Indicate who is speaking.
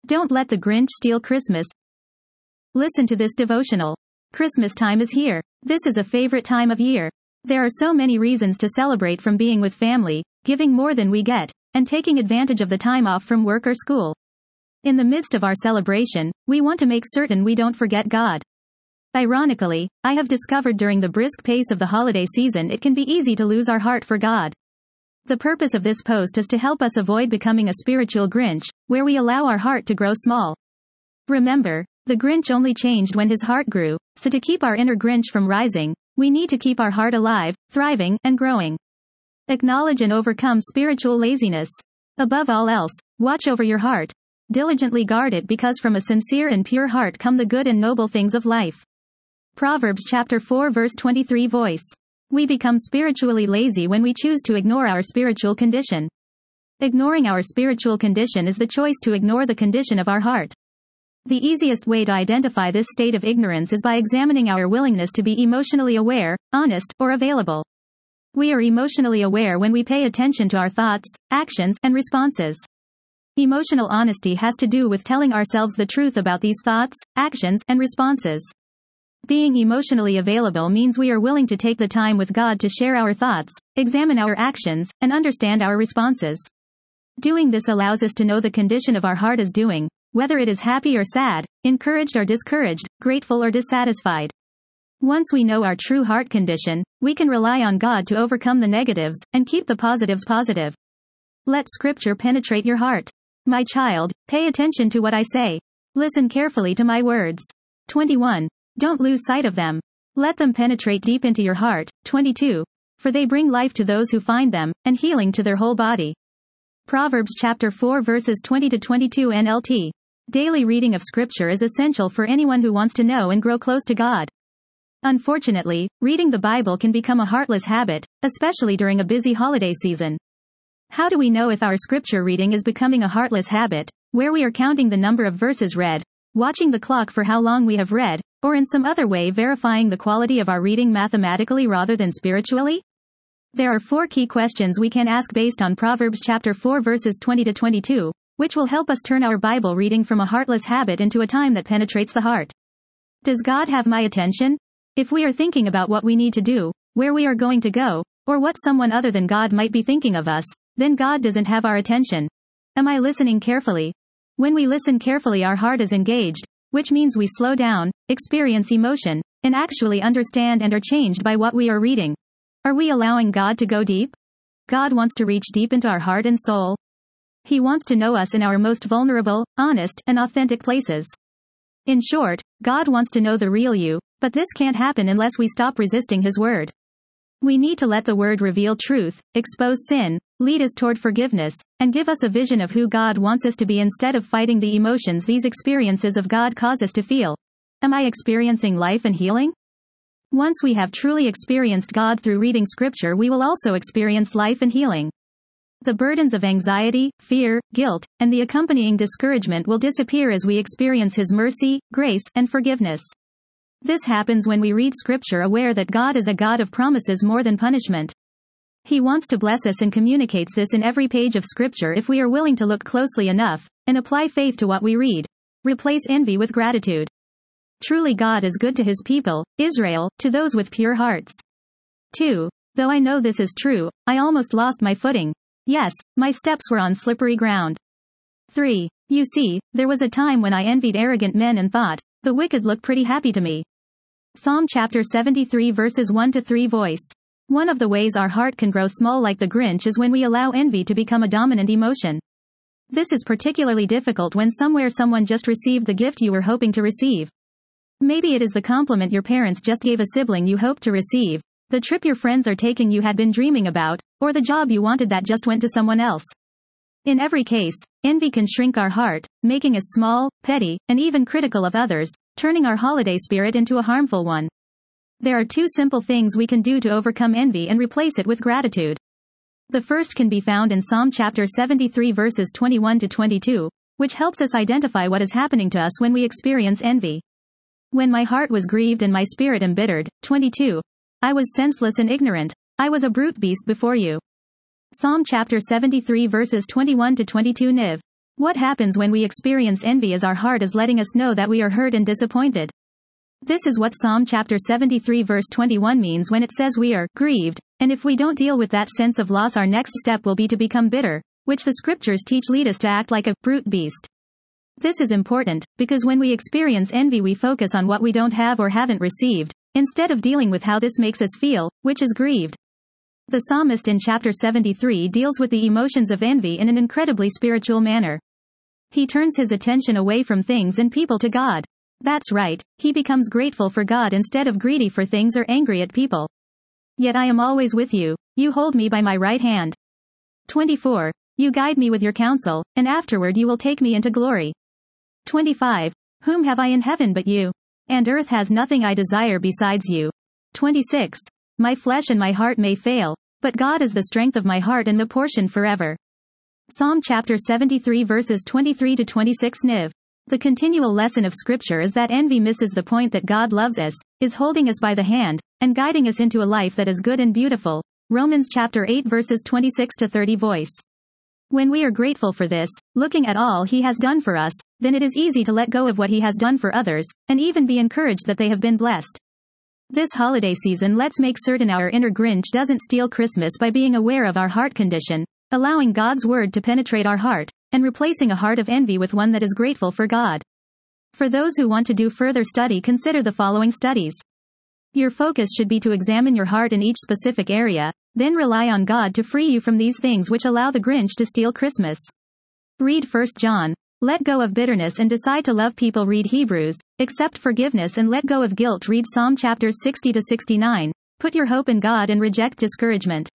Speaker 1: Don't let the Grinch steal Christmas. Listen to this devotional. Christmas time is here. This is a favorite time of year. There are so many reasons to celebrate, from being with family, giving more than we get, and taking advantage of the time off from work or school. In the midst of our celebration, we want to make certain we don't forget God. Ironically, I have discovered during the brisk pace of the holiday season it can be easy to lose our heart for God. The purpose of this post is to help us avoid becoming a spiritual Grinch, where we allow our heart to grow small. Remember, the Grinch only changed when his heart grew, so to keep our inner Grinch from rising, we need to keep our heart alive, thriving, and growing. Acknowledge and overcome spiritual laziness. Above all else, watch over your heart. Diligently guard it, because from a sincere and pure heart come the good and noble things of life. Proverbs chapter 4 verse 23 voice. We become spiritually lazy when we choose to ignore our spiritual condition. Ignoring our spiritual condition is the choice to ignore the condition of our heart. The easiest way to identify this state of ignorance is by examining our willingness to be emotionally aware, honest, or available. We are emotionally aware when we pay attention to our thoughts, actions, and responses. Emotional honesty has to do with telling ourselves the truth about these thoughts, actions, and responses. Being emotionally available means we are willing to take the time with God to share our thoughts, examine our actions, and understand our responses. Doing this allows us to know the condition of our heart is doing, whether it is happy or sad, encouraged or discouraged, grateful or dissatisfied. Once we know our true heart condition, we can rely on God to overcome the negatives, and keep the positives positive. Let Scripture penetrate your heart. My child, pay attention to what I say. Listen carefully to my words. 21. Don't lose sight of them. Let them penetrate deep into your heart. 22. For they bring life to those who find them, and healing to their whole body. Proverbs chapter 4 verses 20 to 22 NLT. Daily reading of Scripture is essential for anyone who wants to know and grow close to God. Unfortunately, reading the Bible can become a heartless habit, especially during a busy holiday season. How do we know if our Scripture reading is becoming a heartless habit, where we are counting the number of verses read, watching the clock for how long we have read, or in some other way verifying the quality of our reading mathematically rather than spiritually? There are 4 key questions we can ask based on Proverbs chapter 4 verses 20 to 22, which will help us turn our Bible reading from a heartless habit into a time that penetrates the heart. Does God have my attention? If we are thinking about what we need to do, where we are going to go, or what someone other than God might be thinking of us, then God doesn't have our attention. Am I listening carefully? When we listen carefully, our heart is engaged, which means we slow down, experience emotion, and actually understand and are changed by what we are reading. Are we allowing God to go deep? God wants to reach deep into our heart and soul. He wants to know us in our most vulnerable, honest, and authentic places. In short, God wants to know the real you, but this can't happen unless we stop resisting His Word. We need to let the Word reveal truth, expose sin, lead us toward forgiveness, and give us a vision of who God wants us to be instead of fighting the emotions these experiences of God cause us to feel. Am I experiencing life and healing? Once we have truly experienced God through reading Scripture, we will also experience life and healing. The burdens of anxiety, fear, guilt, and the accompanying discouragement will disappear as we experience His mercy, grace, and forgiveness. This happens when we read Scripture aware that God is a God of promises more than punishment. He wants to bless us and communicates this in every page of Scripture if we are willing to look closely enough, and apply faith to what we read. Replace envy with gratitude. Truly God is good to His people, Israel, to those with pure hearts. 2. Though I know this is true, I almost lost my footing. Yes, my steps were on slippery ground. 3. You see, there was a time when I envied arrogant men and thought, the wicked look pretty happy to me. Psalm chapter 73 verses 1 to 3 voice. One of the ways our heart can grow small like the Grinch is when we allow envy to become a dominant emotion. This is particularly difficult when someone just received the gift you were hoping to receive. Maybe it is the compliment your parents just gave a sibling you hoped to receive, the trip your friends are taking you had been dreaming about, or the job you wanted that just went to someone else. In every case, envy can shrink our heart, making us small, petty, and even critical of others, turning our holiday spirit into a harmful one. There are 2 simple things we can do to overcome envy and replace it with gratitude. The first can be found in Psalm chapter 73 verses 21 to 22, which helps us identify what is happening to us when we experience envy. When my heart was grieved and my spirit embittered, 22. I was senseless and ignorant. I was a brute beast before you. Psalm chapter 73 verses 21 to 22 NIV. What happens when we experience envy is our heart is letting us know that we are hurt and disappointed. This is what Psalm chapter 73 verse 21 means when it says we are grieved, and if we don't deal with that sense of loss, our next step will be to become bitter, which the scriptures teach lead us to act like a brute beast. This is important, because when we experience envy we focus on what we don't have or haven't received, instead of dealing with how this makes us feel, which is grieved. The psalmist in chapter 73 deals with the emotions of envy in an incredibly spiritual manner. He turns his attention away from things and people to God. That's right, he becomes grateful for God instead of greedy for things or angry at people. Yet I am always with you, you hold me by my right hand. 24. You guide me with your counsel, and afterward you will take me into glory. 25. Whom have I in heaven but you? And earth has nothing I desire besides you. 26. My flesh and my heart may fail, but God is the strength of my heart and the portion forever. Psalm chapter 73 verses 23 to 26 NIV. The continual lesson of Scripture is that envy misses the point that God loves us, is holding us by the hand, and guiding us into a life that is good and beautiful. Romans chapter 8 verses 26 to 30 voice. When we are grateful for this, looking at all He has done for us, then it is easy to let go of what He has done for others, and even be encouraged that they have been blessed. This holiday season, let's make certain our inner Grinch doesn't steal Christmas by being aware of our heart condition, allowing God's word to penetrate our heart, and replacing a heart of envy with one that is grateful for God. For those who want to do further study, consider the following studies. Your focus should be to examine your heart in each specific area, then rely on God to free you from these things which allow the Grinch to steal Christmas. Read 1 John. Let go of bitterness and decide to love people. Read Hebrews. Accept forgiveness and let go of guilt. Read Psalm chapters 60 to 69. Put your hope in God and reject discouragement.